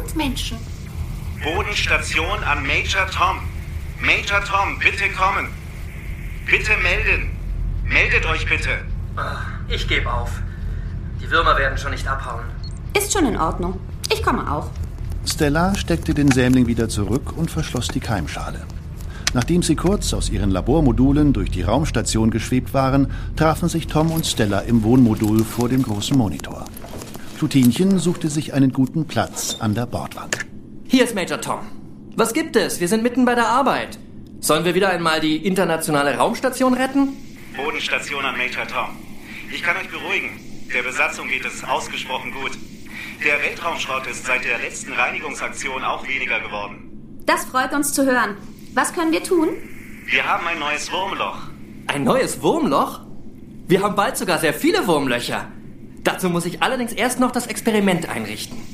und Menschen. Bodenstation an Major Tom. Major Tom, bitte kommen. Bitte melden. Meldet euch bitte. Ich gebe auf. Die Würmer werden schon nicht abhauen. Ist schon in Ordnung. Ich komme auch. Stella steckte den Sämling wieder zurück und verschloss die Keimschale. Nachdem sie kurz aus ihren Labormodulen durch die Raumstation geschwebt waren, trafen sich Tom und Stella im Wohnmodul vor dem großen Monitor. Plutinchen suchte sich einen guten Platz an der Bordwand. Hier ist Major Tom. Was gibt es? Wir sind mitten bei der Arbeit. Sollen wir wieder einmal die internationale Raumstation retten? Bodenstation an Major Tom. Ich kann euch beruhigen. Der Besatzung geht es ausgesprochen gut. Der Weltraumschrott ist seit der letzten Reinigungsaktion auch weniger geworden. Das freut uns zu hören. Was können wir tun? Wir haben ein neues Wurmloch. Ein neues Wurmloch? Wir haben bald sogar sehr viele Wurmlöcher. Dazu muss ich allerdings erst noch das Experiment einrichten.